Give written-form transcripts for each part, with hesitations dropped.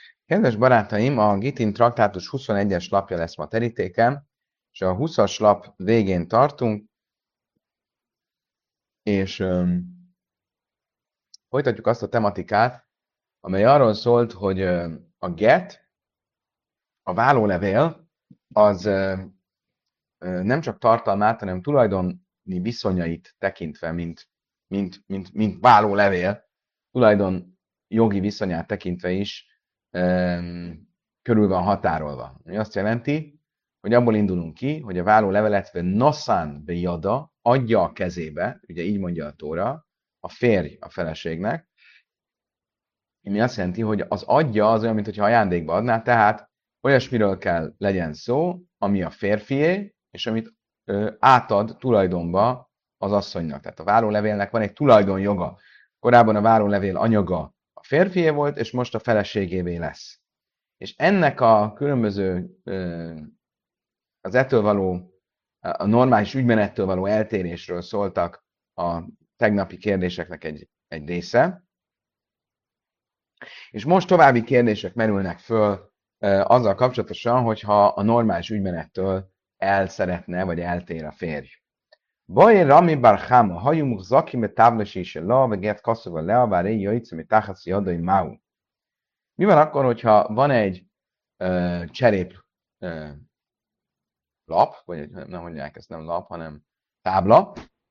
Kedves barátaim, a Gitin traktátus 21-es lapja lesz ma terítéken, és a 20-as lap végén tartunk, és folytatjuk azt a tematikát, amely arról szólt, hogy a get, a vállólevél, az nem csak tartalmát, hanem tulajdoni viszonyait tekintve, mint vállólevél, tulajdon jogi viszonyát tekintve is körül van határolva. Ami azt jelenti, hogy abból indulunk ki, hogy a válló levelet noszán bejada adja a kezébe, ugye így mondja a Tóra, a férj a feleségnek, ami azt jelenti, hogy az adja az olyan, mintha ajándékba adná, tehát olyasmiről kell legyen szó, ami a férfié, és amit átad tulajdonba az asszonynak. Tehát a várólevélnek van egy tulajdonjoga. Korábban a várólevél anyaga a férfié volt, és most a feleségévé lesz. És ennek a különböző, az ettől való, a normális ügymenettől való eltérésről szóltak a tegnapi kérdéseknek egy része. És most további kérdések merülnek föl azzal kapcsolatosan, hogyha a normális ügymenettől el szeretne, vagy eltér a férj. Baj Rami bar Chama, hajumuk zaki me táblasi is la, vagy get kasszova lea, bár éj jöjjtsz, ami táhatszi adai mau. Mi van akkor, hogyha van egy cserép lap, vagy nem mondják ezt nem lap, hanem tábla,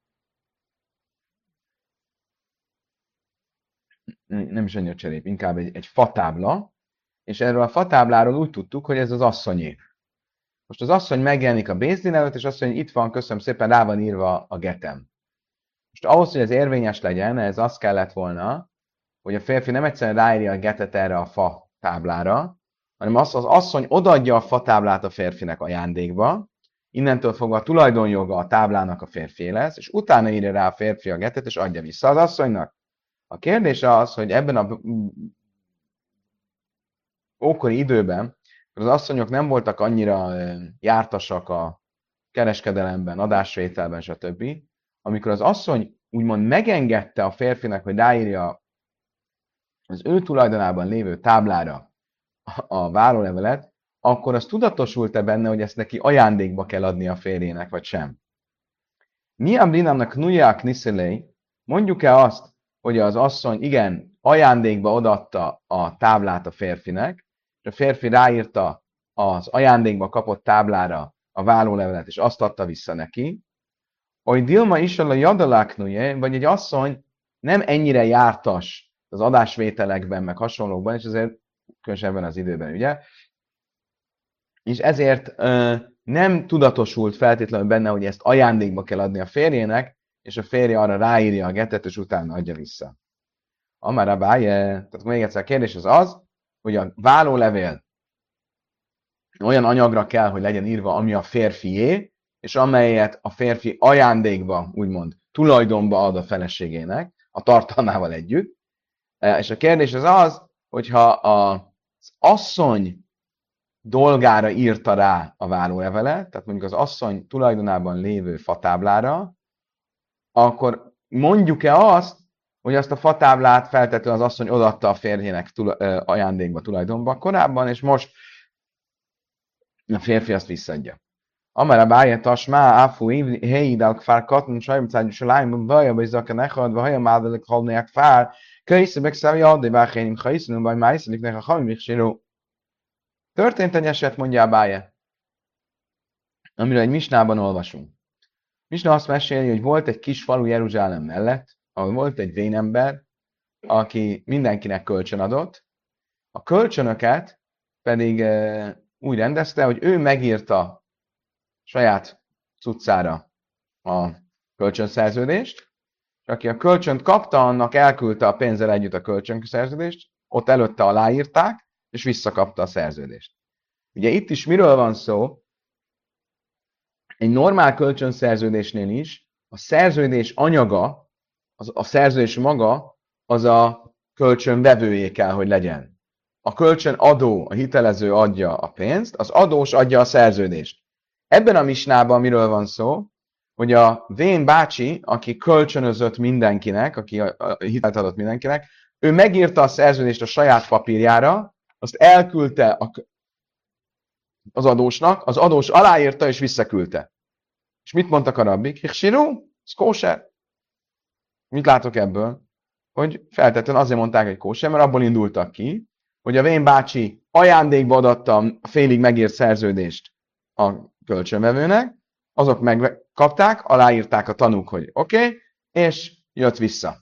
nem is annyira cserép, inkább egy fatábla, és erről a fatábláról úgy tudtuk, hogy ez az asszonyé. Most az asszony megjelenik a Bézdin előtt, és azt mondja, hogy itt van, köszönöm szépen, rá van írva a getem. Most ahhoz, hogy ez érvényes legyen, ez az kellett volna, hogy a férfi nem egyszerűen ráírja a getet erre a fa táblára, hanem az asszony odaadja a fatáblát a férfinek ajándékba, innentől fogva a tulajdonjoga a táblának a férfié lesz, és utána írja rá a férfi a getet, és adja vissza az asszonynak. A kérdés az, hogy ebben a ókori időben az asszonyok nem voltak annyira jártasak a kereskedelemben, adásvételben, stb. Amikor az asszony úgymond megengedte a férfinek, hogy ráírja az ő tulajdonában lévő táblára a várólevelet, akkor az tudatosult-e benne, hogy ezt neki ajándékba kell adni a férjének, vagy sem? Mi a brinamnak nuják niszelei? Mondjuk-e azt, hogy az asszony igen, ajándékba odaadta a táblát a férfinek, és a férfi ráírta az ajándékba kapott táblára a vállólevelet, és azt adta vissza neki, hogy Dilma is a jadaláknuje, vagy egy asszony nem ennyire jártas az adásvételekben, meg hasonlókban, és azért különösen ebben az időben, ugye, és ezért nem tudatosult feltétlenül benne, hogy ezt ajándékba kell adni a férjének, és a férje arra ráírja a getet, és utána adja vissza. Amara báje, tehát még egyszer a kérdés az, hogy a vállólevél olyan anyagra kell, hogy legyen írva, ami a férfié, és amelyet a férfi ajándékba, úgymond tulajdonba ad a feleségének, a tartalmával együtt. És a kérdés az, hogyha az asszony dolgára írta rá a vállólevelet, tehát mondjuk az asszony tulajdonában lévő fatáblára, akkor mondjuk-e azt, hogy azt a fatáblát feltétlenül az asszony odaadta a férjének ajándékba, tulajdonba korábban, és most a férfi azt visszadja. Amara báje tasmá, áfú, héidál kfár katn, sajmcágy, és a lájmban baja, vagy zaka nechad, vagy haja mádalik halniák fár, köjsze megszállja, addig bájhénim, ha iszlom, vagy már iszlik a hamimik síró. Történt egy eset, mondja a báje, amiről egy misnában olvasunk. Misna azt meséli, hogy volt egy kis falu Jeruzsálem mellett, ahol volt egy vénember, aki mindenkinek kölcsön adott, a kölcsönöket pedig úgy rendezte, hogy ő megírta saját cuccára a kölcsönszerződést, és aki a kölcsönt kapta, annak elküldte a pénzzel együtt a kölcsönszerződést, ott előtte aláírták, és visszakapta a szerződést. Ugye itt is miről van szó? Egy normál kölcsönszerződésnél is a szerződés anyaga, a szerződés maga, az a kölcsön vevőjé kell, hogy legyen. A kölcsön adó, a hitelező adja a pénzt, az adós adja a szerződést. Ebben a misnában miről van szó? Hogy a vén bácsi, aki kölcsönözött mindenkinek, aki a hitelt adott mindenkinek, ő megírta a szerződést a saját papírjára, azt elküldte az adósnak, az adós aláírta és visszaküldte. És mit mondtak a rabbik? Hirsirú, ez kóser. Mit látok ebből? Hogy feltétlenül azért mondták, hogy kóser, mert abból indultak ki, hogy a vén bácsi ajándékba adatta a félig megírt szerződést a kölcsönvevőnek, azok megkapták, aláírták a tanúk, hogy oké, és jött vissza.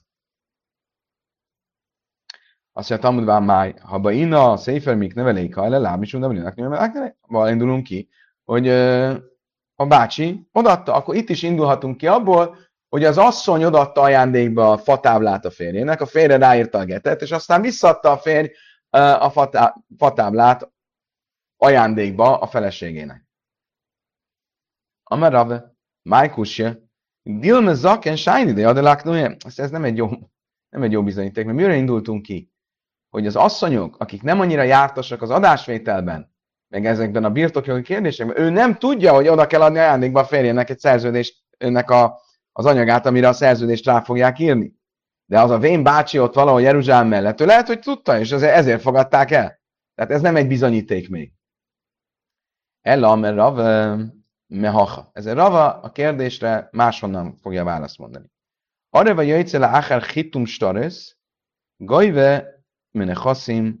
Azt mondja, Talmudván máj, ha baina a széfer még nevelék hajle, lábisunk nevelének nőmelek, indulunk ki, hogy a bácsi odatta, akkor itt is indulhatunk ki abból, hogy az asszony odatta ajándékba a fatáblát a férjének, a férje ráírta a getet, és aztán visszaadta a férj a fatáblát ajándékba a feleségének. Amarave, májkusja, dilme zaken sájni, de adelaknója, ez nem egy jó bizonyíték, mert mire indultunk ki? Hogy az asszonyok, akik nem annyira jártasak az adásvételben, meg ezekben a birtokjogi kérdésekben, ő nem tudja, hogy oda kell adni ajándékba a férjének egy szerződést, önnek az anyagát, amire a szerződést rá fogják írni. De az a vén bácsi ott valahol Jeruzsálem mellett, ő lehet, hogy tudta, és ezért fogadták el. Tehát ez nem egy bizonyíték még. Ella, mert Rav mehacha. Ezért Rava a kérdésre máshonnan fogja választ mondani. Arra vagy jöjjtszele áher hitum staresz, gajve menechaszim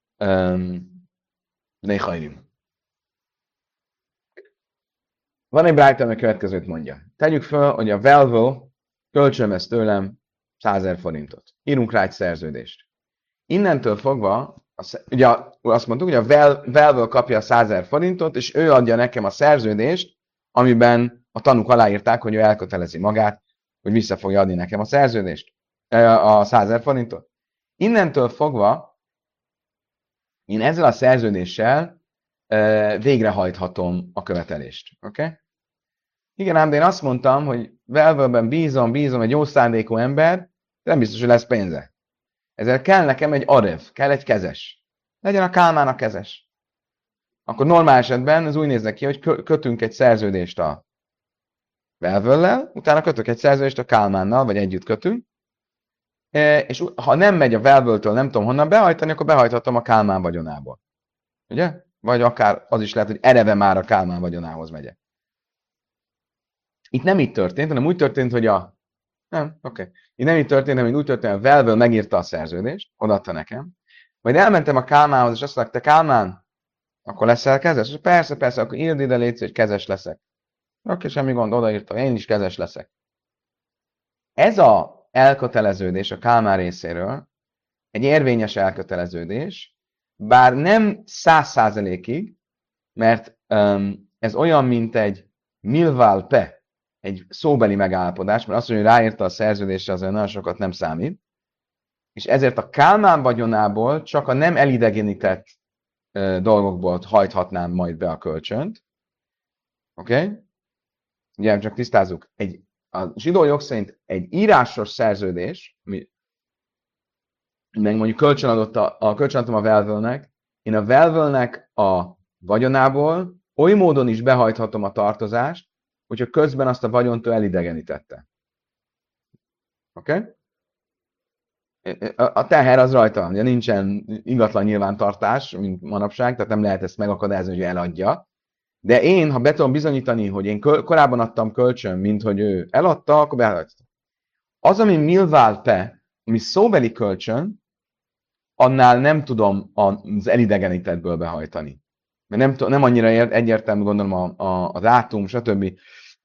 nechajrim. Van egy brájta, ami a következőt mondja. Tegyük fel, hogy a Velvo kölcsönvesz tőlem 100 000 forintot. Írunk rá egy szerződést. Innentől fogva, ugye azt mondtuk, hogy a Velvo kapja a 100 000 forintot, és ő adja nekem a szerződést, amiben a tanúk aláírták, hogy ő elkötelezi magát, hogy vissza fogja adni nekem a szerződést, a 100 000 forintot. Innentől fogva, én ezzel a szerződéssel végrehajthatom a követelést. Oké? Okay? Igen, ám de én azt mondtam, hogy Velvőben bízom egy jó szándékú ember, nem biztos, hogy lesz pénze. Ezért kell nekem egy arev, kell egy kezes. Legyen a Kálmán a kezes. Akkor normál esetben ez úgy néz ki, hogy kötünk egy szerződést a Velvőllel, utána kötök egy szerződést a Kálmánnal, vagy együtt kötünk, és ha nem megy a Velvőtől, nem tudom honnan behajtani, akkor behajthatom a Kálmán vagyonából. Ugye? Vagy akár az is lehet, hogy eleve már a Kálmán vagyonához megyek. Itt nem így történt, hanem úgy történt, hogy Itt nem így történt, hanem úgy történt, hogy a Velvől megírta a szerződést, odaadta nekem, majd elmentem a Kálmánhoz, és azt mondta, te Kálmán, akkor leszel kezes? És persze, akkor írd ide, légy, hogy kezes leszek. Oké, semmi gond, odaírta, én is kezes leszek. Ez a elköteleződés a Kálmán részéről egy érvényes elköteleződés, bár nem 100%-ig, mert ez olyan, mint egy milvál pe, egy szóbeli megállapodás, mert azt mondja, hogy ráírta a szerződésre, azért nagyon sokat nem számít, és ezért a Kálmán vagyonából csak a nem elidegenített dolgokból hajthatnám majd be a kölcsönt. Oké? Ugye, csak tisztázzuk. A zsidó jog szerint egy írásos szerződés, meg mondjuk kölcsönadom a Velvőnek, én a Velvőnek a vagyonából oly módon is behajthatom a tartozást, hogyha közben azt a vagyont ő elidegenítette. Oké? Okay? A teher az rajta van, ugye nincsen ingatlan nyilvántartás, mint manapság, tehát nem lehet ezt megakadályozni, hogy eladja. De én, ha be tudom bizonyítani, hogy én korábban adtam kölcsön, mint hogy ő eladta, akkor behajtottam. Az, ami milvál pe, ami szóbeli kölcsön, annál nem tudom az elidegenítettből behajtani. Mert nem annyira egyértelmű, gondolom, a dátum, stb.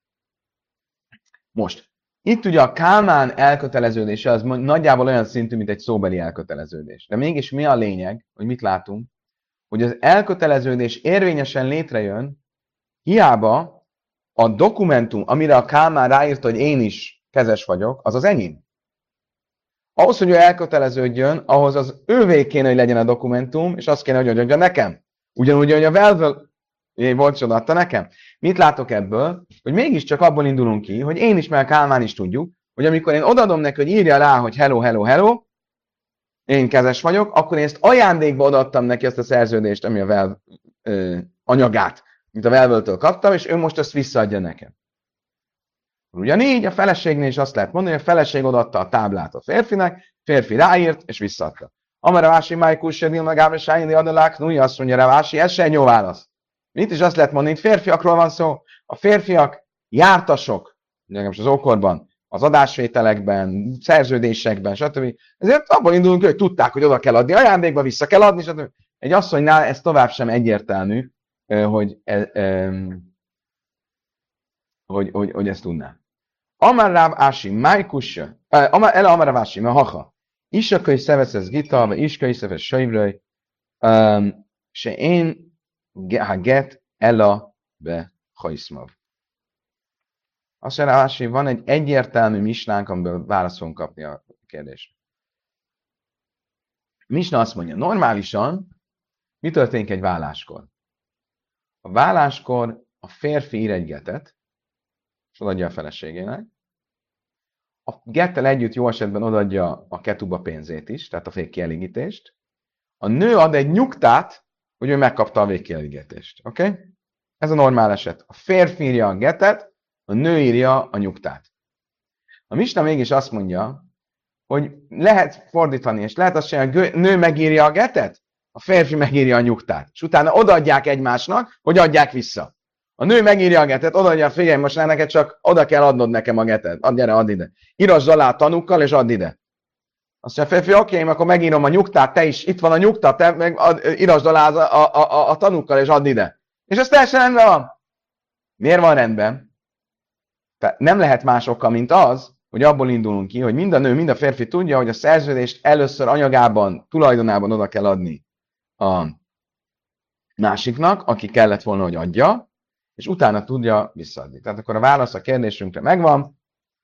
Most, itt ugye a Kálmán elköteleződése az nagyjából olyan szintű, mint egy szóbeli elköteleződés. De mégis mi a lényeg, hogy mit látunk? Hogy az elköteleződés érvényesen létrejön, hiába a dokumentum, amire a Kálmán ráírta, hogy én is kezes vagyok, az az enyém. Ahhoz, hogy ő elköteleződjön, ahhoz az ővé kéne, hogy legyen a dokumentum, és azt kéne, hogy adja nekem. Ugyanúgy, hogy a Velvől volt, hogy adta nekem. Mit látok ebből? Hogy mégiscsak abból indulunk ki, hogy én is, meg a Kálmán is tudjuk, hogy amikor én odaadom neki, hogy írja rá, hogy hello, én kezes vagyok, akkor én ezt ajándékba odaadtam neki ezt a szerződést, ami a Velv anyagát, mint a Velvőtől kaptam, és ő most ezt visszaadja nekem. Ugyanígy a feleségnél is azt lehet mondani, hogy a feleség odaadta a táblát a férfinek, férfi ráírt, és visszaadta. Amara Vási Májkus Sedil meg Ábra Sájni Adalák, Núi azt mondja Rávási, ez se egy jó válasz. Itt is azt lehet mondani, hogy férfiakról van szó. A férfiak jártasok, legalábbis az ókorban, az adásvételekben, szerződésemben, stb. Ezért abból indulunk, hogy tudták, hogy oda kell adni ajándékba, vissza kell adni, stb. Egy asszonynál ez tovább sem egyértelmű, hogy, hogy ezt tudná. Amar Ráv Ási, Májkussa, Amar Ráv Ási, Haha, Isakai szeveszesz gita, vagy Iskai szevesz sajvröj, se én ha get ella be hajszmav. Azt mondja, Ráv van egy egyértelmű misnánk, amiből választ fogunk kapni a kérdésre. Misna azt mondja, normálisan mi történik egy válláskor? A válláskor a férfi ír egy getet, és odaadja a feleségének. A gettel együtt jó esetben odaadja a ketuba pénzét is, tehát a végkielégítést. A nő ad egy nyugtát, hogy ő megkapta a végkielégítést. Oké? Okay? Ez a normál eset. A férfi írja a getet, a nő írja a nyugtát. A misna mégis azt mondja, hogy lehet fordítani, és lehet azt mondani, hogy a nő megírja a getet, a férfi megírja a nyugtát, és utána odaadják egymásnak, hogy adják vissza. A nő megírja a getet, odaadja, figyelj, most neked csak oda kell adnod nekem a getet. Gyere, add ide. Írasd alá a tanúkkal, és add ide. Azt mondja, férfi, oké, akkor megírom a nyugtát, te is, itt van a nyugta, te meg írasd alá a tanúkkal, és add ide. És ez teljesen rendben van. Miért van rendben? Tehát nem lehet más oka, mint az, hogy abból indulunk ki, hogy mind a nő, mind a férfi tudja, hogy a szerződést először anyagában, tulajdonában oda kell adni a másiknak, aki kellett volna, hogy adja, és utána tudja visszaadni. Tehát akkor a válasz a kérdésünkre megvan,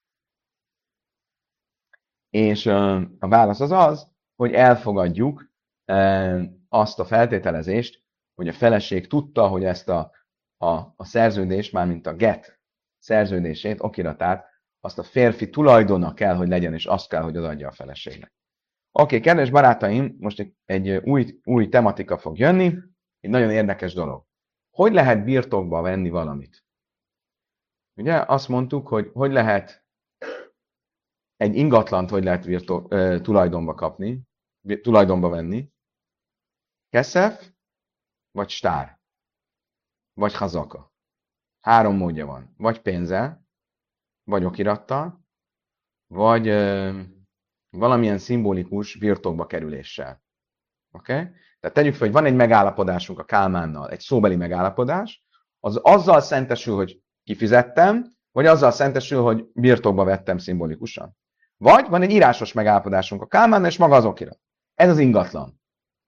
és a válasz az az, hogy elfogadjuk azt a feltételezést, hogy a feleség tudta, hogy ezt a szerződést, mármint a get szerződését, okiratát, azt a férfi tulajdona kell, hogy legyen, és azt kell, hogy odaadja a feleségnek. Oké, kedves barátaim, most egy új tematika fog jönni, egy nagyon érdekes dolog. Hogy lehet birtokba venni valamit? Ugye azt mondtuk, hogy lehet egy ingatlant, hogy lehet tulajdonba kapni, tulajdonba venni. Keszef, vagy stár, vagy hazaka. 3 módja van. Vagy pénzzel, vagy okirattal, vagy valamilyen szimbolikus birtokba kerüléssel. Oké? Okay? Tehát tegyük fel, hogy van egy megállapodásunk a Kálmánnal, egy szóbeli megállapodás, az azzal szentesül, hogy kifizettem, vagy azzal szentesül, hogy birtokba vettem szimbolikusan. Vagy van egy írásos megállapodásunk a Kálmánnal, és maga az okirat. Ez az ingatlan.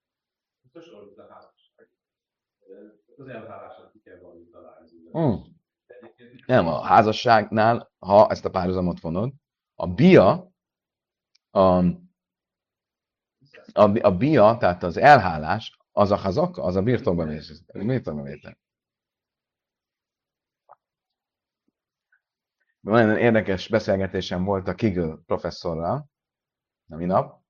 Nem, a házasságnál, ha ezt a párhuzamot vonod, a bia, a bia, tehát az elhálás, az a hazaka, az a birtokba vétel. Nagyon érdekes beszélgetésem volt a Kigl professzorral a minap,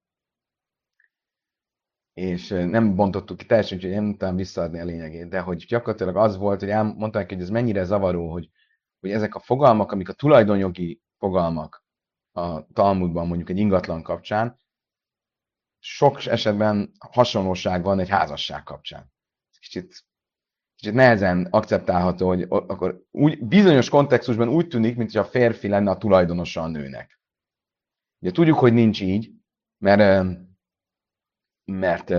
és nem bontottuk ki teljesen, úgyhogy nem tudtam visszaadni a lényegét, de hogy gyakorlatilag az volt, hogy mondták, hogy ez mennyire zavaró, hogy ezek a fogalmak, amik a tulajdonjogi fogalmak a Talmudban, mondjuk egy ingatlan kapcsán, sok esetben hasonlóság van egy házasság kapcsán. Kicsit nehezen akceptálható, hogy akkor bizonyos kontextusban úgy tűnik, mintha a férfi lenne a tulajdonosa a nőnek. Ugye tudjuk, hogy nincs így, mert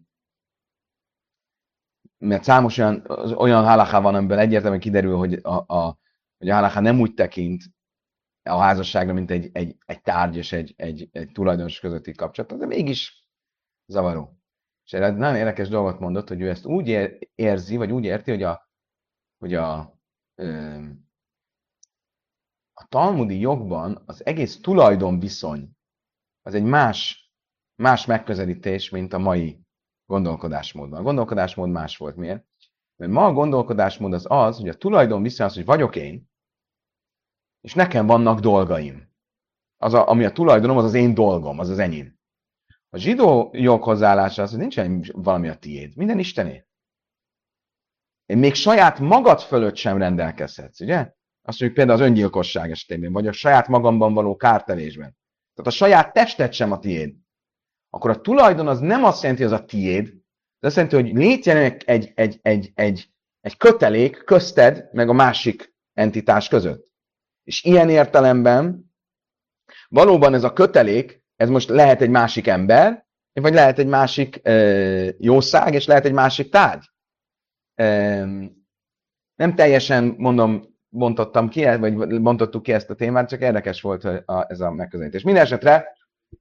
számos olyan halaká van, amiből egyértelműen kiderül, hogy a halaká nem úgy tekint a házasságra, mint egy tárgy és egy tulajdonos közötti kapcsolat, de mégis zavaró. És egy nagyon érdekes dolgot mondott, hogy ő ezt úgy érzi, vagy úgy érti, hogy a talmudi jogban az egész tulajdonviszony az egy más megközelítés, mint a mai gondolkodásmódban. A gondolkodásmód más volt. Miért? Mert ma a gondolkodásmód az, hogy a tulajdonviszony az, hogy vagyok én, és nekem vannak dolgaim. Ami a tulajdonom, az az én dolgom, az az enyém. A zsidó jog hozzáállása az, hogy nincsen valami a tiéd, minden Istené. Én még saját magad fölött sem rendelkezhetsz, ugye? Azt mondjuk például az öngyilkosság esetében, vagy a saját magamban való kártevésben. Tehát a saját tested sem a tiéd. akkor a tulajdon az nem azt jelenti, hogy az a tiéd, de azt jelenti, hogy létjen egy kötelék közted, meg a másik entitás között. És ilyen értelemben valóban ez a kötelék, ez most lehet egy másik ember, vagy lehet egy másik jószág, és lehet egy másik tárgy. Nem teljesen, mondom, bontottam ki, vagy bontottuk ki ezt a témát, csak érdekes volt ez a megközelítés. Minden esetre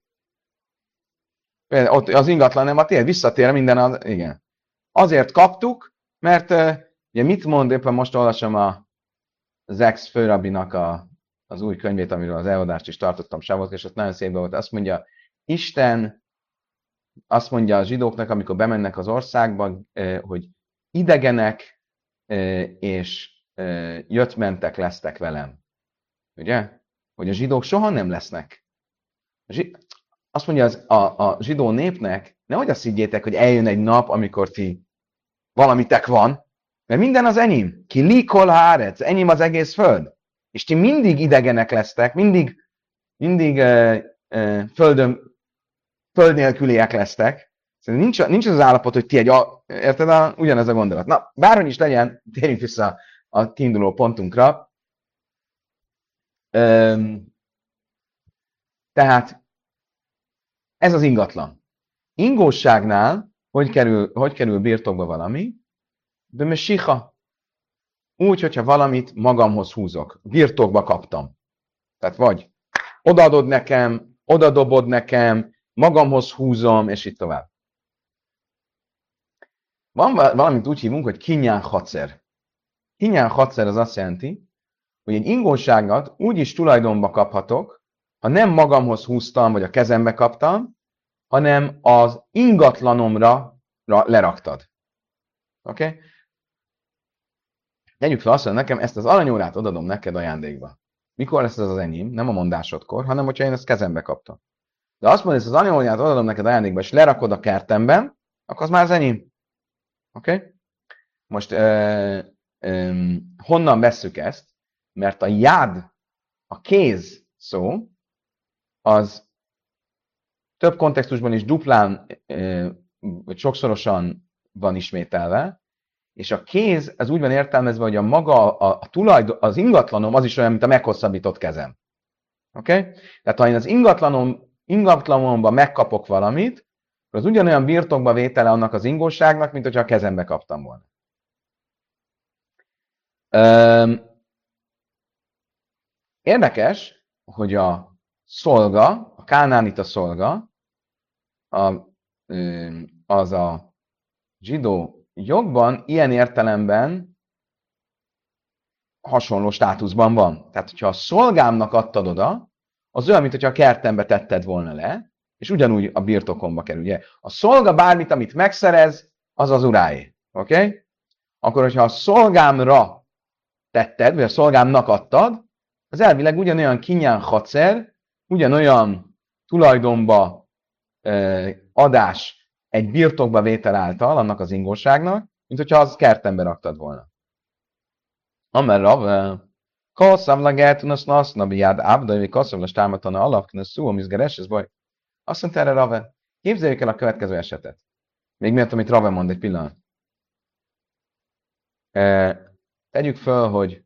ott az ingatlan nem a tiéd, visszatér minden igen. Azért kaptuk, mert ugye mit mond, éppen most olvasom az ex-főrabinak az új könyvét, amiről az előadást is tartottam Sávot, és ott nagyon szép volt. Azt mondja, Isten azt mondja a zsidóknak, amikor bemennek az országba, hogy idegenek és jött-mentek lesztek velem. Ugye? Hogy a zsidók soha nem lesznek. Azt mondja a zsidó népnek, nehogy azt higgyétek, hogy eljön egy nap, amikor ti valamitek van, mert minden az enyém. Ki likol hárec, enyém az egész föld. És ti mindig idegenek lesztek, mindig föld nélküliek lesztek. Szóval nincs az az állapot, hogy ti érted? Ugyanez a gondolat. Na, bárhogy is legyen, térjünk vissza a kiinduló pontunkra. Tehát ez az ingatlan. Ingóságnál hogy kerül birtokba valami? De mesiha. Úgy, hogyha valamit magamhoz húzok. Birtokba kaptam. Tehát vagy odaadod nekem, odadobod nekem, magamhoz húzom, és itt tovább. Van valamit úgy hívunk, hogy kinyán hacer. Kinyán hacer az azt jelenti, hogy egy ingóságot úgy is tulajdonba kaphatok, ha nem magamhoz húztam, vagy a kezembe kaptam, hanem az ingatlanomra leraktad. Oké? Okay? Tegyük fel azt, hogy nekem ezt az aranyórát odadom neked ajándékba. Mikor lesz ez az enyém? Nem a mondásodkor, hanem hogyha én ezt kezembe kaptam. De azt mondod, hogy ezt az aranyórát odadom neked ajándékba, és lerakod a kertemben, akkor az már az enyém. Oké? Okay? Most honnan vesszük ezt? Mert a jád, a kéz szó, az több kontextusban is duplán, vagy sokszorosan van ismételve, és a kéz, ez úgy van értelmezve, hogy a maga, a tulajdon, az ingatlanom az is olyan, mint a meghosszabbított kezem. Oké? Okay? Tehát ha én az ingatlanomban megkapok valamit, akkor az ugyanolyan birtokba vétele annak az ingóságnak, mint hogyha a kezembe kaptam volna. Érdekes, hogy a szolga, a kánánita szolga, az a zsidó jogban ilyen értelemben hasonló státuszban van. Tehát, hogyha a szolgámnak adtad oda, az olyan, mint hogyha a kertembe tetted volna le, és ugyanúgy a birtokomba kerül. Ugye? A szolga bármit, amit megszerez, az az uráé. Oké? Okay? Akkor, hogyha a szolgámra tetted, vagy a szolgámnak adtad, az elvileg ugyanolyan kinyán hacer, ugyanolyan tulajdonba adás egy birtokba vétel által annak az ingóságnak, mint hogyha az kertembe raktad volna. Amer Rav, kasszav laget nasz nabiád ábdai, kasszav las támatana alapkna szó, amizgeres, ez baj. Azt mondta erre Rave, képzeljük el a következő esetet. Még miatt, amit Rave mond egy pillanat. Tegyük föl, hogy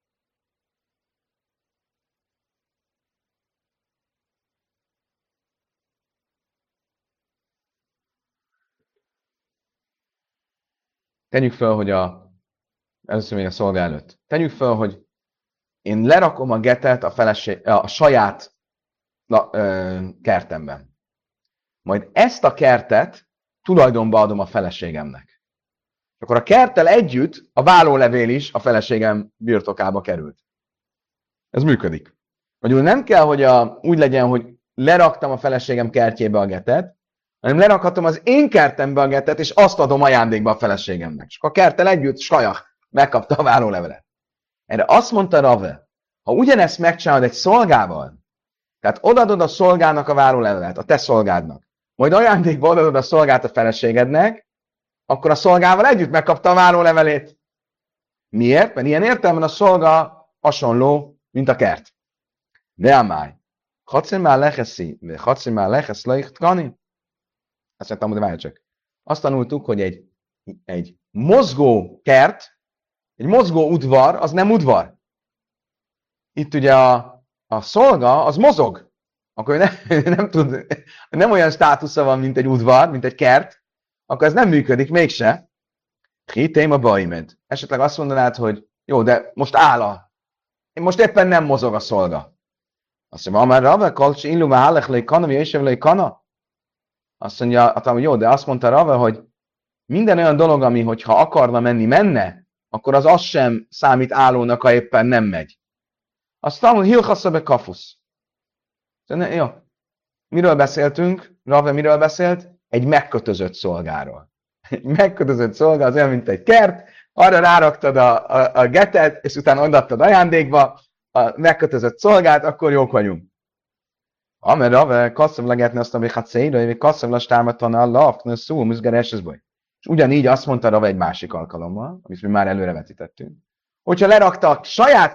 először még a szolga előtt. Tegyük föl, hogy én lerakom a getet a saját kertemben. Majd ezt a kertet tulajdonba adom a feleségemnek. Akkor a kerttel együtt a vállólevél is a feleségem birtokába került. Ez működik. Magyarul nem kell, hogy úgy legyen, hogy leraktam a feleségem kertjébe a getet, hanem lerakhatom az én kertembe a getet, és azt adom ajándékba a feleségemnek. És akkor a kerttel együtt sajak megkapta a vállólevelet. Erre azt mondta Rave, ha ugyanezt megcsinálod egy szolgával, tehát odaadod a szolgának a vállólevelet, a te szolgádnak, majd ajándékba odaadod a szolgát a feleségednek, akkor a szolgával együtt megkapta a vállólevelét. Miért? Mert ilyen értelemben a szolga hasonló, mint a kert. De amály. Hatszimál leheszi, vagy hatszimál lehesz leichtkani. Azt mondtam, hogy várj csak. Azt tanultuk, hogy egy mozgó kert, egy mozgó udvar, az nem udvar. Itt ugye a szolga, az mozog. Akkor nem tud, nem olyan státusza van, mint egy udvar, mint egy kert, akkor ez nem működik mégse. Hitém a baimed. Esetleg azt mondanád, hogy jó, de most most éppen nem mozog a szolga. Azt mondja, már Rave, kalcsi illu, hálech lej kana, jöjjsev lej kana. Azt mondja, hogy jó, de azt mondta Rave, hogy minden olyan dolog, ami, hogyha akarna menni, menne, akkor az sem számít állónak, ha éppen nem megy. Azt mondja, hogy hilchaszabe kafusz. Jó. Miről beszéltünk? Rave miről beszélt? Egy megkötözött szolgáról. Egy megkötözött szolga az olyan, mint egy kert, arra ráraktad a getet, és utána odaadtad ajándékba a megkötözött szolgát, akkor jók vagyunk. Amer Rave kasszav legetne azt, hogy hát széjra, hogy kasszav lastármatan a lafna szó, muzgaresezboj. És ugyanígy azt mondta Rave egy másik alkalommal, amit mi már előrevetítettünk, hogyha lerakta a saját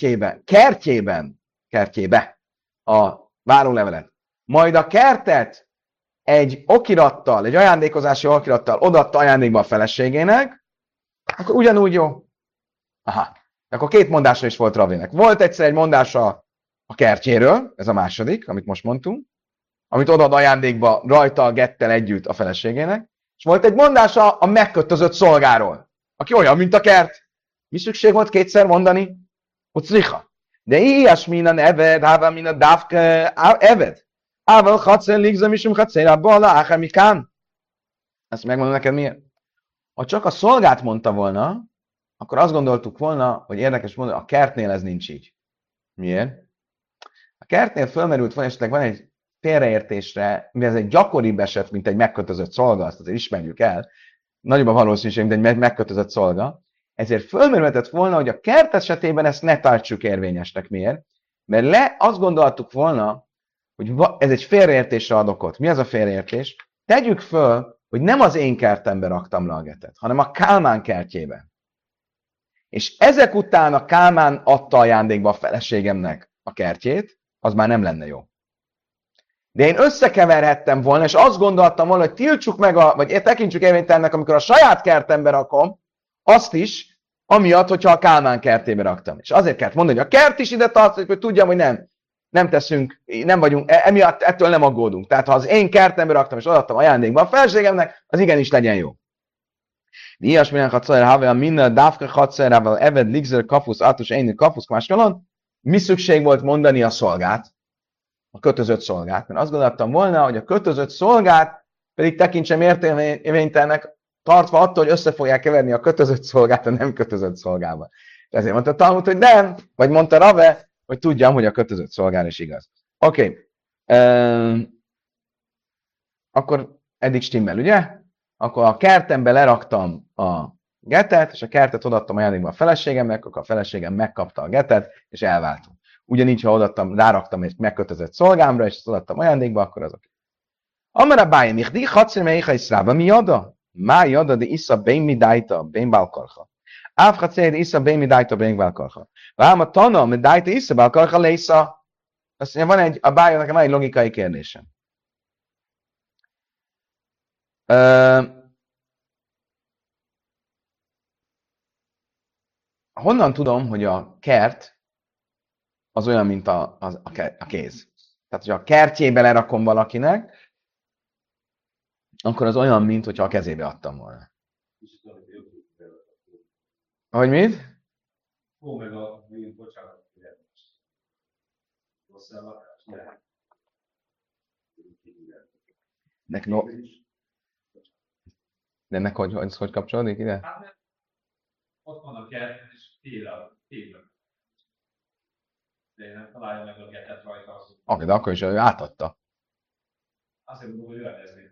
kertjébe a várólevelet, majd a kertet egy okirattal, egy ajándékozási okirattal odaadta ajándékba a feleségének, akkor ugyanúgy jó. Aha. Akkor két mondása is volt Ravének. Volt egyszer egy mondása a kertjéről, ez a második, amit most mondtunk, amit odaad ajándékba rajta a gettel együtt a feleségének, és volt egy mondása a megkötözött szolgáról, aki olyan, mint a kert. Mi szükség volt kétszer mondani? Uclicha. De ilyesminen eved, hává min a dávke eved. Ával hatszer ligzem isum hatszer abba alá, áhár mikán. Ezt megmondom neked miért. Ha csak a szolgát mondta volna, akkor azt gondoltuk volna, hogy érdekes mondani, a kertnél ez nincs így. Miért? A kertnél fölmerült volna, esetleg van egy félreértésre, mivel ez egy gyakoribb eset, mint egy megkötözött szolga, azt azért ismerjük el, nagyobb a valószínűség, mint egy megkötözött szolga, ezért fölmerülhetett volna, hogy a kert esetében ezt ne tartsuk érvényesnek. Miért? Mert azt gondoltuk volna, hogy ez egy félreértésre ad okot. Mi az a félreértés? Tegyük föl, hogy nem az én kertembe raktam le a getet, hanem a Kálmán kertjében. És ezek után a Kálmán adta ajándékba a feleségemnek a kertjét, az már nem lenne jó. De én összekeverhettem volna, és azt gondoltam volna, hogy tiltsuk meg, vagy tekintsük érvénytelennek, amikor a saját kertembe rakom, azt is, amiatt, hogyha a Kálmán kertébe raktam. És azért kellett mondani, hogy a kert is ide tartozik, hogy tudjam, hogy nem teszünk, nem vagyunk, emiatt ettől nem aggódunk. Tehát ha az én kertembe raktam, és odaadtam ajándékba a feleségemnek, az igenis legyen jó. Ilyes minden hatszer, haver, minden dávke hatszer, haver, eved, ligzer, kapusz, átus, énő, kapusz, máskalon. Mi szükség volt mondani a szolgát, a kötözött szolgát? Mert azt gondoltam volna, hogy a kötözött szolgát pedig tekintsem érvénytelnek, tartva attól, hogy össze fogják keverni a kötözött szolgát a nem kötözött szolgával. Ezért mondta Talmud, hogy nem, vagy mondta Rave, hogy tudjam, hogy a kötözött szolgál is igaz. Oké. Akkor eddig stimmel, ugye? Akkor a kertembe leraktam a getet, és a kertet odaadtam ajándékba a feleségemnek, akkor a feleségem megkapta a getet, és elváltunk. Ugyanígy, ha ráraktam egy megkötözött szolgámra, és ezt odaadtam ajándékba, akkor azok. Amara bájem, ich di hatszer meicha iszrába, mi jada? Má jada, de isza bén mi dájta, bén bálkarha. Áv hatszer, de isza bén mi dájta, bén bálkarha. Vám a tana, mi dájta isza bálkarha, leisza. Azt mondja, a bájomnak van egy logikai kérdésem. Honnan tudom, hogy a kert az olyan, mint a kéz? Tehát, hogyha a kertjébe lerakom valakinek, akkor az olyan, mint hogyha a kezébe adtam volna. Hogy mit? De ennek hogy kapcsolódik ide? Ott van a kert, és téve. De én nem találja meg a getet rajta. Oké, de akkor is ő átadta. Azért mondom, hogy öleleznék.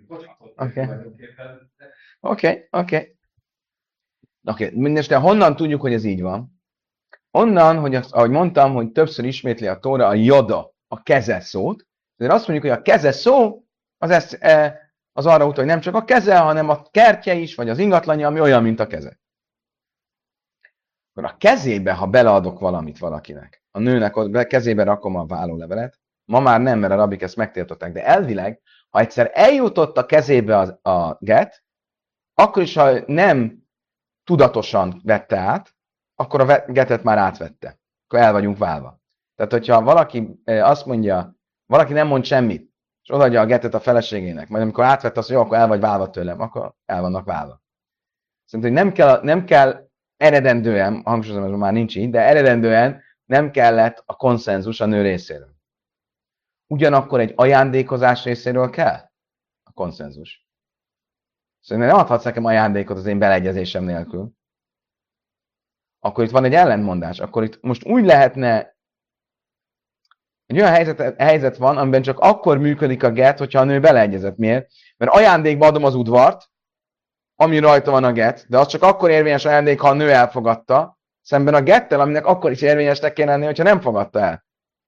Oké. Mindenesetre honnan tudjuk, hogy ez így van? Onnan, hogy ahogy mondtam, hogy többször ismétli a Tóra a jada, a keze szót. De azt mondjuk, hogy a keze szó, az arra utal, hogy nem csak a keze, hanem a kertje is, vagy az ingatlanja, ami olyan, mint a keze. Akkor a kezébe, ha beleadok valamit valakinek, a nőnek kezébe rakom a vállólevelet, ma már nem, mert a rabik ezt megtiltották, de elvileg, Ha egyszer eljutott a kezébe a get, akkor is, ha nem tudatosan vette át, akkor a getet már átvette. Akkor el vagyunk válva. Tehát, hogyha valaki azt mondja, valaki nem mond semmit, és odaadja a getet a feleségének, majd amikor átvette azt, hogy jó, akkor el vagy válva tőlem, akkor el vannak válva. Szerintem, hogy nem kell eredendően, hangsúlyozom, ez már nincs így, de eredendően nem kellett a konszenzus a nő részéről. Ugyanakkor egy ajándékozás részéről kell a konszenzus. Szóval nem adhatsz nekem ajándékot az én beleegyezésem nélkül. Akkor itt van egy ellentmondás. Akkor itt most úgy lehetne, egy olyan helyzet van, amiben csak akkor működik a get, hogyha a nő beleegyezett. Miért? Mert ajándékba adom az udvart, ami rajta van a get, de az csak akkor érvényes ajándék, ha a nő elfogadta, szemben a gettel, aminek akkor is érvényesnek kéne lenni, hogyha nem fogadta el.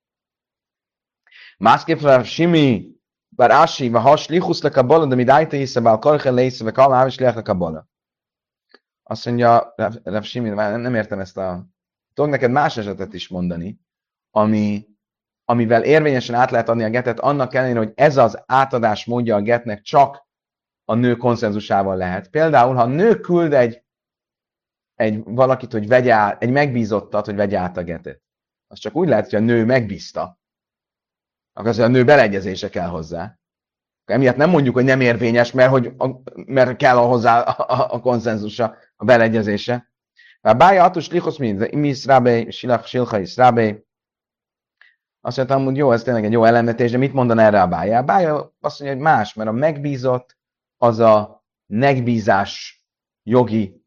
Másképp Simi, bár Ási, vagy haslichusz le kabbalah, de mi dájta hisze, bár karche leisze, vagy kalmám is le kabbalah. Azt mondja, Rav Simi, nem értem ezt a... Tudok neked más esetet is mondani, amivel érvényesen át lehet adni a getet, annak ellenére, hogy ez az átadás módja a getnek csak a nő konszenzusával lehet. Például, ha a nő küld egy valakit, hogy vegye át, egy megbízottat, hogy vegye át a getet, az csak úgy lehet, hogy a nő megbízta, akkor az, hogy a nő beleegyezése kell hozzá. Emiatt nem mondjuk, hogy nem érvényes, mert kell hozzá a konszenzusa, a beleegyezése. A bája atus lichos mi iszrábé, silcha iszrábé. Azt mondtam, hogy jó, ez tényleg egy jó ellenvetés, de mit mondan erre a bája? A bája azt mondja, hogy más, mert a megbízott az a megbízás jogi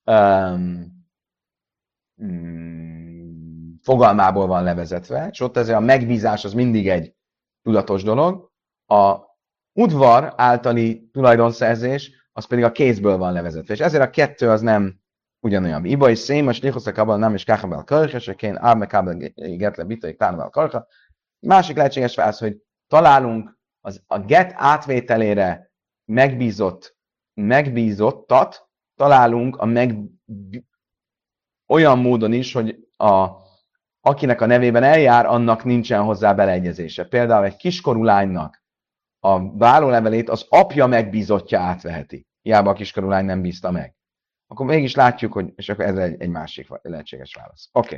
fogalmából van levezetve, és ott ezért a megbízás az mindig egy tudatos dolog. A udvar általi tulajdonszerzés, az pedig a kézből van levezetve, és ezért a kettő az nem ugyanolyan. Iba és szém, és lichosz a kabal nem is káchabel karcha, és kén ábme kábel getle bitai tánabel karcha. Másik lehetséges válasz, hogy találunk a get átvételére megbízottat, találunk olyan módon is, hogy akinek a nevében eljár, annak nincsen hozzá beleegyezése. Például egy kiskorú lánynak a vállólevelét az apja megbízottja átveheti. Hiába a kiskorú lány nem bízta meg. Akkor mégis látjuk, hogy és akkor ez egy másik lehetséges válasz. Oké.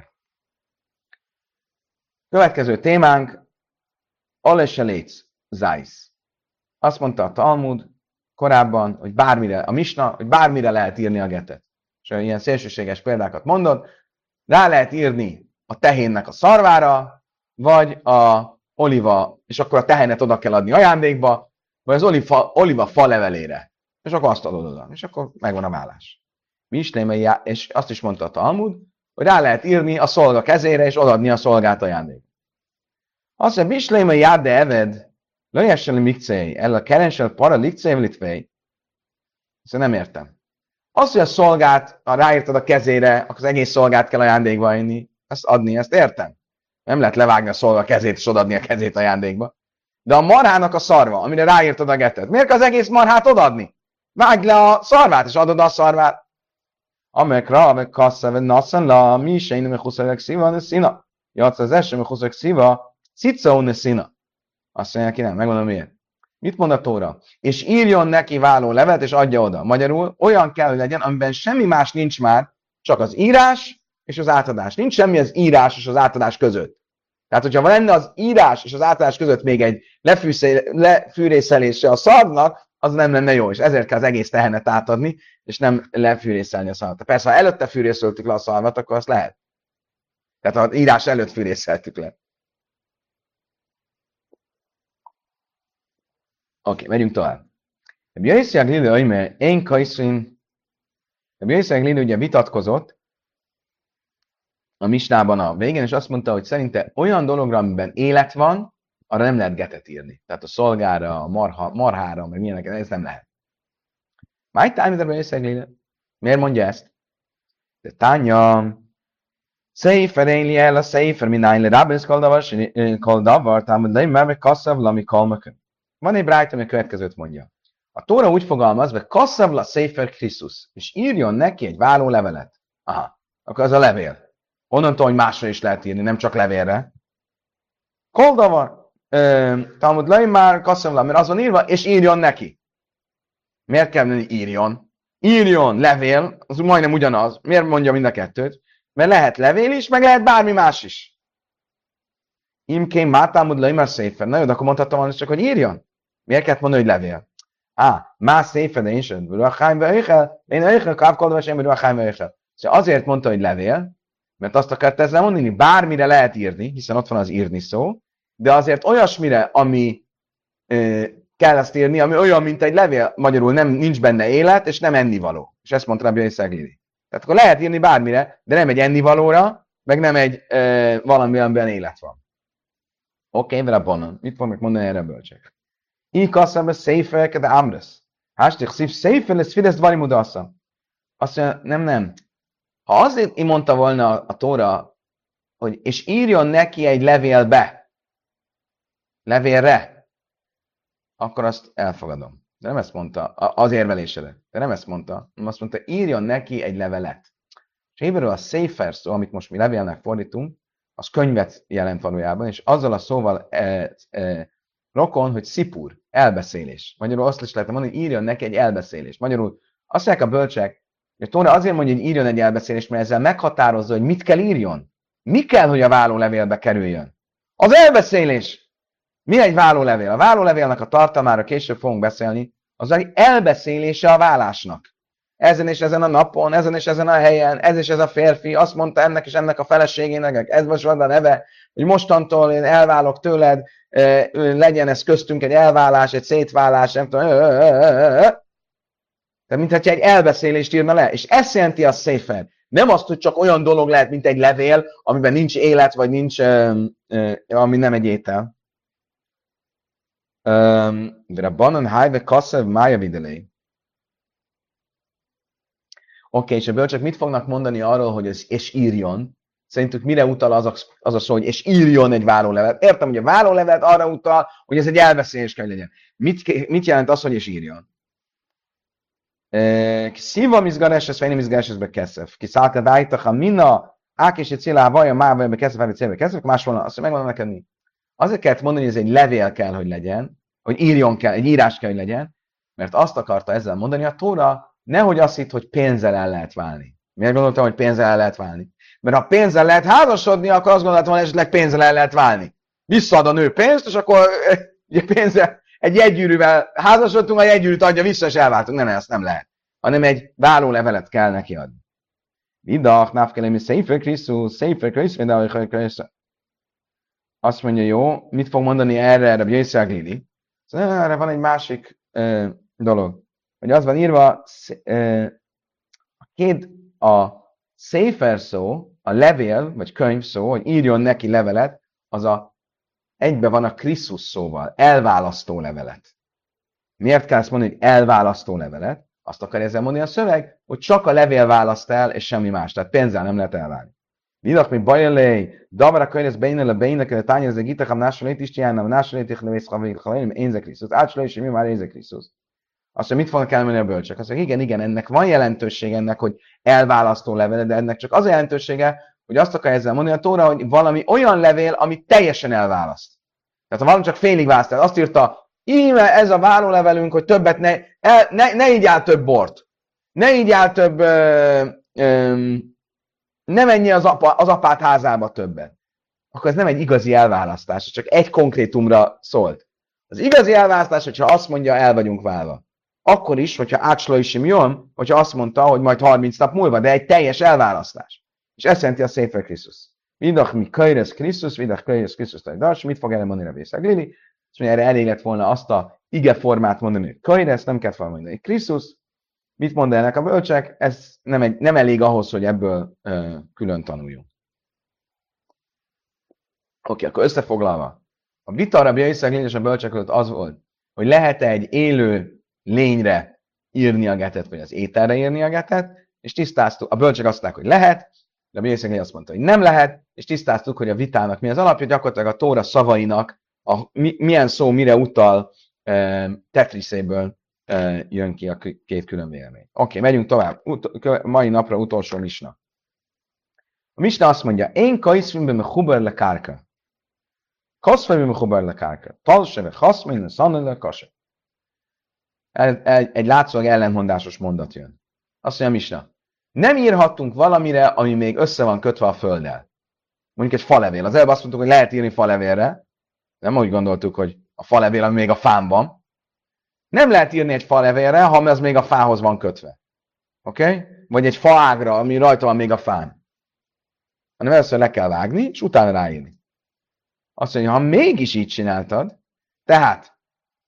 Következő témánk, Aleseléc Zájsz. Azt mondta a Talmud korábban, hogy a Misna, hogy bármire lehet írni a getet. És ilyen szélsőséges példákat mondott, rá lehet írni a tehénnek a szarvára, vagy a oliva, és akkor a tehenet oda kell adni ajándékba, vagy az oliva fa levelére. És akkor azt adod oda. És akkor megvan a vállás. És azt is mondta a Talmud, hogy rá lehet írni a szolga kezére, és odaadni a szolgát ajándékba. Azt mondja, Mislémei Jáde Eved, Löjessen Mikcei, el a kerensel para likcei litvei. Ezt nem értem. Azt, hogy a szolgát, ha ráírtad a kezére, akkor az egész szolgát kell ajándékba adni, ezt értem. Nem lehet levágni a szolga kezét és odaadni a kezét ajándékba. De a marhának a szarva, amire ráírtad a getet, miért kell az egész marhát odaadni? Vágd le a szarvát, és adod a szarvát. Amekra, amek kassza, nasszan la, mi se innen mechuszolek szíva, ne szína. Jatsz az eső mechuszolek szíva, cica ne szína. Azt mondja neki, nem, megmondom miért. Mit mond a Tóra? És írjon neki váló levelet, és adja oda. Magyarul olyan kell, hogy legyen, amiben semmi más nincs már, csak az írás és az átadás. Nincs semmi az írás és az átadás között. Tehát, hogyha lenne az írás és az átadás között még egy lefűrészelése a szarvnak, az nem lenne jó, és ezért kell az egész tehenet átadni, és nem lefűrészelni a szarvat. Persze, ha előtte fűrészeltük le a szarvat, akkor azt lehet. Tehát az írás előtt fűrészeltük le. Oké, megyünk tovább. Rabbi Yossi Glili, hogy én kajszin, Rabbi Yossi Glili ugye vitatkozott a misnában a végén, és azt mondta, hogy szerinte olyan dologra, amiben élet van, arra nem lehet getet írni. Tehát a szolgára, a marhára, meg milyeneket, ez nem lehet. Máj tájmi Rabbi Yossi Glili? Miért mondja ezt? De tánya, Széfer én el a széfer, minány le rábész koldavar, támad le, mert kasszav, lami kalmakön. Van egy brájt, ami a következőt mondja. A Tóra úgy fogalmaz, hogy kasszavla széfer Krisztus, és írjon neki egy váló levelet. Aha, akkor az a levél. Onnantól, hogy másra is lehet írni, nem csak levélre. Koldavar, Talmud Lai már kasszamla, mert az van írva, és írjon neki. Miért kell mondani írjon? Írjon, levél, az majdnem ugyanaz. Miért mondja mind a kettőt? Mert lehet levél is, meg lehet bármi más is. Imkén mátámud Lai már szépen. Na jó, de akkor mondhattam volna csak, hogy írjon. Miért kellett mondani, hogy levél? Más szépen, de én sem. Én öjjel, kávkodva sem, szóval azért mondta, hogy levél, mert azt akart ezzel mondani, bármire lehet írni, hiszen ott van az írni szó, de azért olyasmire, ami kell ezt írni, ami olyan, mint egy levél, magyarul nincs benne élet, és nem ennivaló. És ezt mondta Rabbi Yitzhak Lili. Tehát akkor lehet írni bármire, de nem egy ennivalóra, meg nem egy valami, amiben élet van. Oké, vele banan. Mit fognak mondani erre a bölcsek? Így kasszam a széfer, de amresz. Hástik szív széfer, lesz fidesz dvarim udasszam. Azt mondja, nem. Ha azért mondta volna a Tóra, hogy és írjon neki egy levélre, akkor azt elfogadom. De nem ezt mondta, az érvelésére. De nem ezt mondta. Azt mondta, írjon neki egy levelet. És héberül a széfer szó, amit most mi levélnek fordítunk, az könyvet jelent valójában, és azzal a szóval rokon, hogy szipur, elbeszélés. Magyarul azt is lehet mondani, hogy írjon neki egy elbeszélést. Magyarul azt mondják a bölcsek, hogy Tóra azért mondja, hogy írjon egy elbeszélést, mert ezzel meghatározza, hogy mit kell írjon. Mi kell, hogy a vállólevélbe kerüljön? Az elbeszélés! Mi egy vállólevél? A vállólevélnek a tartalmára később fogunk beszélni, az egy elbeszélése a vállásnak. Ezen és ezen a napon, ezen és ezen a helyen, ez és ez a férfi, azt mondta ennek és ennek a feleségének, ez most van a neve, hogy mostantól én elválok tőled, legyen ez köztünk egy elválás, egy szétválás, nem tudom. Tehát mintha egy elbeszélést írna le. És ezt jelenti a széfer. Nem azt, hogy csak olyan dolog lehet, mint egy levél, amiben nincs élet, vagy nincs, ami nem egy étel. De a banan hájve kasszav mája videlé. Oké, és a bölcsök mit fognak mondani arról, hogy ez és írjon? Szerintük mire utal az a szó, hogy és írjon egy vállólevelet? Értem, hogy a vállólevelet arra utal, hogy ez egy elbeszélés kell legyen. Mit jelent az, hogy és írjon? Szíva mizgares, ez fejni mizgares, ez bekeszef. Kiszálka dájtacha minna, ákés egy célá vaja, már vagy bekeszef, vagy célbe keszef, máshol azt megmondom neked mi. Azért kellett mondani, hogy ez egy levél kell, hogy legyen, hogy írjon kell, egy írás kell, hogy legyen, mert azt akarta ezzel mondani a Tóra, nehogy azt hitt, hogy pénzzel el lehet válni. Miért gondoltam, hogy pénzzel el lehet válni? Mert ha pénzzel lehet házasodni, akkor azt gondoltam, hogy esetleg pénzzel el lehet válni. Visszaad a nő pénzt, és akkor ugye pénzzel, egy jegygyűrűvel házasodtunk, a jegygyűrűt adja vissza, és elváltunk. Nem, ezt nem lehet. Hanem egy vállólevelet kell neki adni. Vidach, návkelemi, Sefer Krisztus, azt mondja, jó, mit fog mondani erre a Yitzhak Lili? Szóval erre van egy másik dolog. Hogy az van írva, a Sefer szó, a levél, vagy könyv szó, hogy írjon neki levelet, az egybe van a Krisztus szóval, elválasztó levelet. Miért kell ezt mondani, hogy elválasztó levelet? Azt akar ezzel mondani a szöveg, hogy csak a levél választ el, és semmi más. Tehát pénzzel nem lehet elválni. Vidach mi bajelé, davra könyvesz beinele beinele, tányezze gitacham násolét is csinálnám, násolét is levész havén, énze Krisztus. Átsolé is, mi már énze Krisztus. Azt mondja, mit fognak elmenni a bölcsök? Azt mondja, igen, ennek van jelentőség ennek, hogy elválasztó levél, de ennek csak az a jelentősége, hogy azt akar ezzel mondani a Tóra, hogy valami olyan levél, ami teljesen elválaszt. Tehát ha valami csak félig választ, azt írta, íme ez a vállólevelünk, hogy többet ne igyál több bort. Ne igyál több, ne menjél az apád házába többet. Akkor ez nem egy igazi elválasztás, csak egy konkrétumra szólt. Az igazi elválasztás, hogyha azt mondja, el vagyunk válva. Akkor is, hogyha átslóisim jön, hogyha azt mondta, hogy majd 30 nap múlva, de egy teljes elválasztás. És ezt jelenti a Sefer Krisztus. Vidach mi köjresz Krisztus, vidach köjresz Krisztus tajdars, mit fog erre mondani a Yitzhak Lili? És erre elég lett volna azt a ige formát mondani, hogy köjresz, nem kellett volna mondani Krisztus. Mit mondanak a bölcsek? Ez nem elég ahhoz, hogy ebből külön tanuljunk. Oké, akkor összefoglalva. A vita Rabbi Yitzhak Lili és a bölcsek között az volt, hogy lehet-e egy élő lényre írni a getet, vagy az ételre írni a getet, és tisztáztuk, a bölcsek azt mondták, hogy lehet, de a Yitzhak Lili azt mondta, hogy nem lehet, és tisztáztuk, hogy a vitának mi az alapja, gyakorlatilag a Tóra szavainak, milyen szó mire utal Tetriszéből jön ki a két külön vélemény. Oké, megyünk tovább. Mai napra utolsó misna. A misna azt mondja, én kaiszvimbe me huber le kárka. Kaszfajmi mechubar le kárka. Talseve haszmin, szanele kase. Egy látszólag ellentmondásos mondat jön. Azt mondja Misna. Nem írhattunk valamire, ami még össze van kötve a földdel. Mondjuk egy falevél. Az előbb azt mondtuk, hogy lehet írni falevélre. Nem úgy gondoltuk, hogy a falevél, ami még a fán van. Nem lehet írni egy falevélre, ha az még a fához van kötve. Oké? Vagy egy faágra, ami rajta van még a fán. Hanem először le kell vágni, és utána ráírni. Azt mondja, ha mégis így csináltad, tehát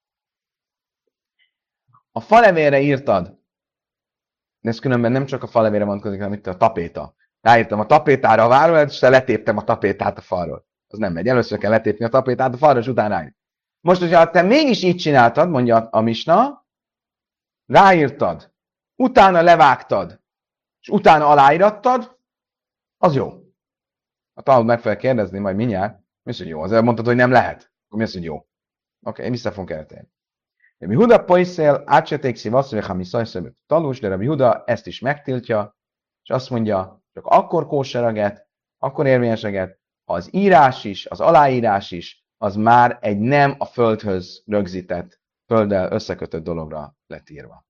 a falevélre írtad, de ez különben nem csak a falevélre vonatkozik, hanem itt a tapéta. Ráírtam a tapétára a várólat, és letéptem a tapétát a falról. Az nem megy. Először kell letépni a tapétát a falról, és utána ráírni. Most, hogyha te mégis így csináltad, mondja a Misna, ráírtad, utána levágtad, és utána aláírattad, az jó. A tanult meg fel kérdezni majd mindjárt, mi az, hogy jó. Azért mondtad, hogy nem lehet. Akkor mi az, hogy jó? Oké, én vissza fogunk eltérni. Rabbi Huda poiszél, átsetékszi vasszony, ha mi szajszöbök talus, de Rabbi Huda ezt is megtiltja, és azt mondja, csak akkor kósereget, akkor érvényeseget, az írás is, az aláírás is, az már egy nem a földhöz rögzített, földdel összekötött dologra lett írva.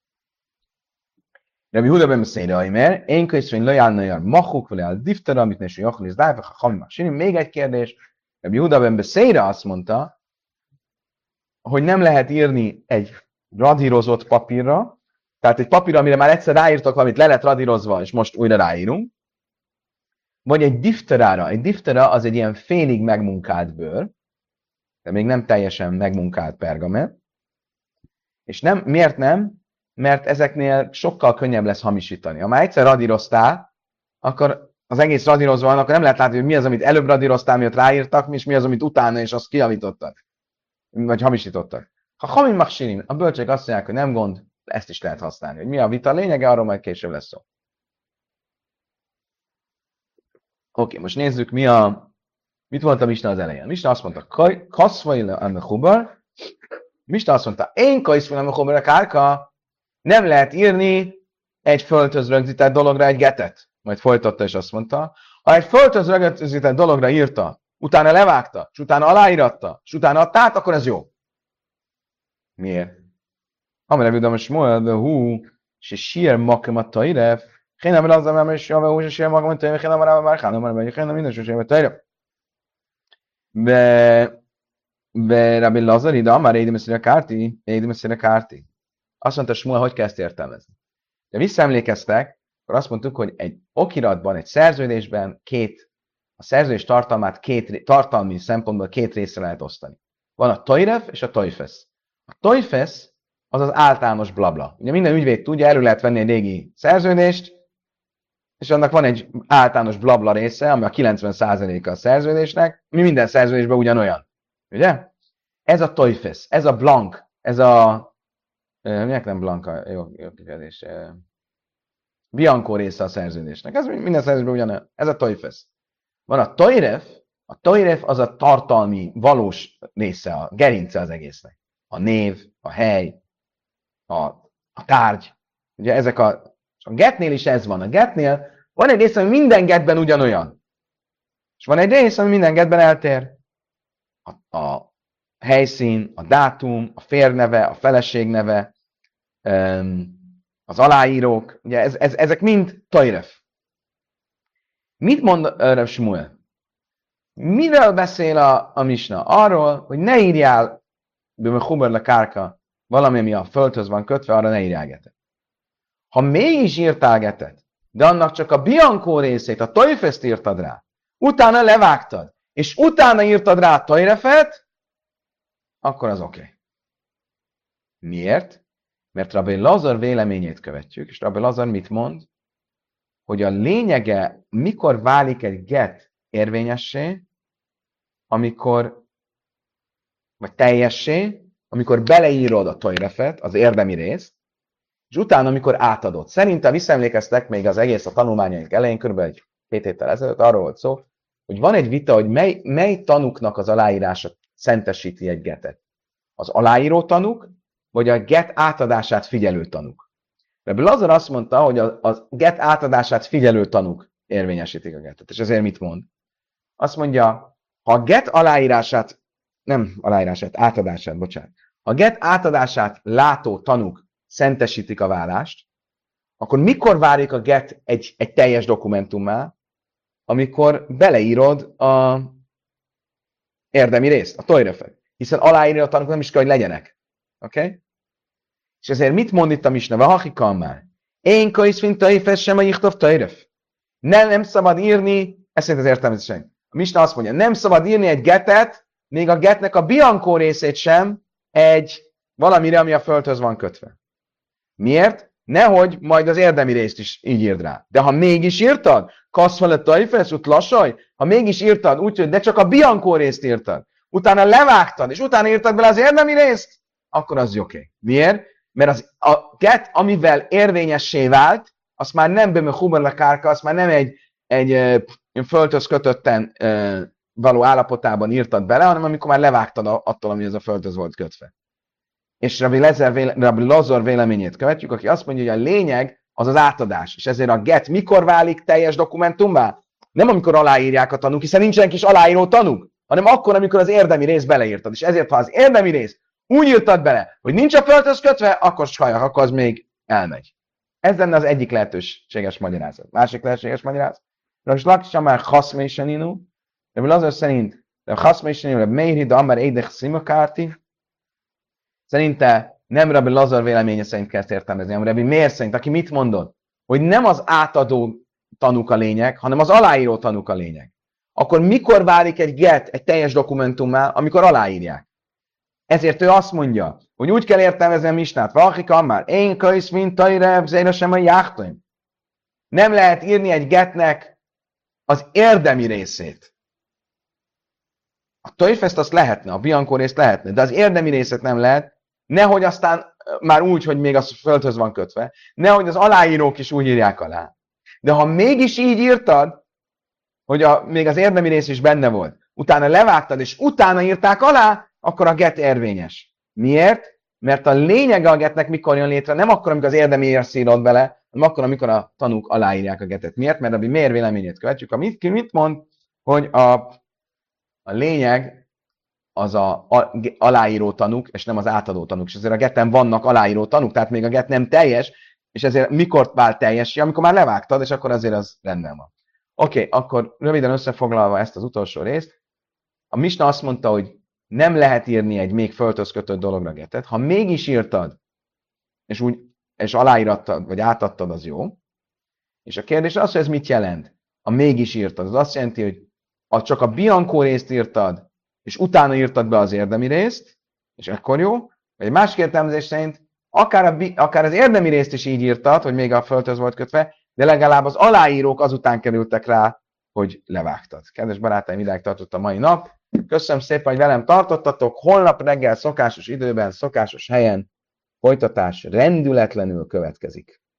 Rabbi Huda ben beszélre aimer, én könyvszerűen lajálnajar machuk vele a diftera, amit neső jachlis dájfek, ha hamimach sinim. Még egy kérdés, Rabbi Huda ben beszélre azt mondta, hogy nem lehet írni egy radírozott papírra, tehát egy papírra, amire már egyszer ráírtak valamit, le lett radírozva, és most újra ráírunk, vagy egy difterára. Egy diftera az egy ilyen félig megmunkált bőr, de még nem teljesen megmunkált pergamen. És nem, miért nem? Mert ezeknél sokkal könnyebb lesz hamisítani. Ha már egyszer radíroztál, akkor az egész radírozva van, akkor nem lehet látni, hogy mi az, amit előbb radíroztál, miatt ráírtak, és mi az, amit utána, és azt kijavítottad. Vagy hamisítottak. Ha hamim maksirin, a bölcsek azt mondják, hogy nem gond, ezt is lehet használni. Hogy mi a vita lényege, arról majd később lesz szó. Oké, most nézzük, mit mondta Misna az elején. Misna azt mondta, kaszvaile a hubar. Misna azt mondta, én kaszvaile a hubar a kárka, nem lehet írni egy földhöz rögzített dologra egy getet. Majd folytatta, és azt mondta, ha egy földhöz rögzített dologra írta, utána levágta, és utána aláíratta, és utána adta át, akkor ez jó. Miért? Amire vidam Shmuel, de se sír makemat tairef, Chénem el azzal, mert jave hús, és sír makemat tairef, chénem arra már chánom, mert chénem minden sosem tairef. Be Rabbi Lazar ide, amár édim eszére kárti. Azt mondta Shmuel, hogy kell ezt értelmezni. De visszaemlékeztek, akkor azt mondtuk, hogy egy okiratban, egy szerződésben a szerződés tartalmát tartalmi szempontból két részre lehet osztani. Van a toiref és a toifesz. A toifesz az az általános blabla. Ugye minden ügyvéd tudja, elő lehet venni egy régi szerződést, és annak van egy általános blabla része, ami a 90%-a a szerződésnek, ami minden szerződésben ugyanolyan. Ugye? Ez a toifesz, ez a blank, ez a... miért nem blanka? Jó kifejezés. Bianco része a szerződésnek. Ez minden szerződésben ugyanolyan. Ez a toifesz. Van a toiref az a tartalmi, valós része, a gerince az egésznek. A név, a hely, a tárgy. Ugye ezek a getnél is ez van. A getnél van egy része, ami minden getben ugyanolyan. És van egy része, ami minden getben eltér. A helyszín, a dátum, a férneve, a feleség neve, az aláírók, ugye ezek mind toiref. Mit mond Rav Shmuel? Miről beszél a Misna? Arról, hogy ne írjál bőme le kárka, valami, ami a földhöz van kötve, arra ne írjál getet. Ha mégis írtál getet, de annak csak a bianco részét, a toifeszt írtad rá, utána levágtad, és utána írtad rá a toirefet, akkor az oké. Miért? Mert Rabbi Lazar véleményét követjük, és Rabbi Lazar mit mond? Hogy a lényege, mikor válik egy get érvényessé, vagy teljessé, amikor beleírod a toirefet, az érdemi részt, és utána, amikor átadod. Szerintem visszaemlékeztek még az egész a tanulmányaink elején, kb. Egy 2 héttel ezelőtt arról volt szó, hogy van egy vita, hogy mely tanuknak az aláírása szentesíti egy getet. Az aláíró tanuk, vagy a get átadását figyelő tanuk. Rabbi Lazar azt mondta, hogy a get átadását figyelő tanuk érvényesítik a getet. És ezért mit mond? Azt mondja, Ha a get aláírását, nem aláírását, átadását, bocsánat. Ha a get átadását látó tanúk szentesítik a vállást, akkor mikor válik a get egy teljes dokumentummá, amikor beleírod a érdemi részt, a tojrefet. Hiszen aláírni a tanúk nem is kell, hogy legyenek. Oké? Okay? És ezért mit mond itt a misna? Vahakikam már. Én kaisz mint tajfes sem a jichtov tojref. Nem szabad írni, ez szerint az értelmezésen. A misna azt mondja, nem szabad írni egy getet, még a getnek a biankó részét sem egy valamire, ami a földhöz van kötve. Miért? Nehogy majd az érdemi részt is így írd rá. De ha mégis írtad, kaszfele tajfesz, ut lasaj, ha mégis írtad, úgyhogy de csak a biankó részt írtad, utána levágtad, és utána írtad bele az érdemi részt, akkor az oké. Miért? Mert a get, amivel érvényessé vált, azt már nem böme huberle kárka, azt már nem egy földhöz kötötten való állapotában írtad bele, hanem amikor már levágtad attól, ami az a földhöz volt kötve. És Rabbi Lazar véleményét követjük, aki azt mondja, hogy a lényeg az az átadás. És ezért a get mikor válik teljes dokumentummá? Nem amikor aláírják a tanúk, hiszen nincsenek is aláíró tanúk, hanem akkor, amikor az érdemi rész beleírtad. És ezért, ha az érdemi rész úgy írtad bele, hogy nincs a földhöz kötve, akkor sajak, akkor az még elmegy. Ez lenne az egyik lehetőséges magyarázat. Másik lehetőséges magyarázat. Rabbi Laksa már haszméseninu. Rabbi Lazar szerint haszméseninu, Rabbi Meiri, de amár édech szimakárti. Szerinte nem Rabbi Lazar véleménye szerint kell ezt értelmezni, hanem Rabbi Meir szerint, aki mit mondott? Hogy nem az átadó tanúk a lényeg, hanem az aláíró tanúk a lényeg. Akkor mikor válik egy get egy teljes dokumentummá, amikor aláírják? Ezért ő azt mondja, hogy úgy kell értelmezni a misnát, valakik már, én kölysz, mint tajrev, zéra sem a jáhtaim. Nem lehet írni egy getnek az érdemi részét. A tojfeszt azt lehetne, a biankó részt lehetne, de az érdemi részét nem lehet, nehogy aztán már úgy, hogy még az földhöz van kötve, nehogy az aláírók is úgy írják alá. De ha mégis így írtad, hogy még az érdemi rész is benne volt, utána levágtad, és utána írták alá, akkor a get érvényes. Miért? Mert a lényege a getnek mikor jön létre, nem akkor, amikor az érdemi rész írod bele, hanem akkor, amikor a tanúk aláírják a getet. Miért? Mert Rabbi Meir véleményét követjük. Mit mond, hogy a lényeg az aláíró tanúk, és nem az átadó tanúk. És ezért a geten vannak aláíró tanúk, tehát még a get nem teljes, és ezért mikor vált teljes? Amikor már levágtad, és akkor azért az rendben van. Oké, akkor röviden összefoglalva ezt az utolsó részt, a misna azt mondta, hogy nem lehet írni egy még földhöz kötött dologra getet. Ha mégis írtad, és aláírattad, vagy átadtad, az jó. És a kérdés az, hogy ez mit jelent? A mégis írtad. Az azt jelenti, hogy csak a biankó részt írtad, és utána írtad be az érdemi részt, és ekkor jó. Vagy egy másik értelmezés szerint akár az érdemi részt is így írtad, hogy még a földhöz volt kötve, de legalább az aláírók azután kerültek rá, hogy levágtad. Kedves barátaim, idáig tartott a mai nap. Köszönöm szépen, hogy velem tartottatok. Holnap reggel szokásos időben, szokásos helyen folytatás rendületlenül következik.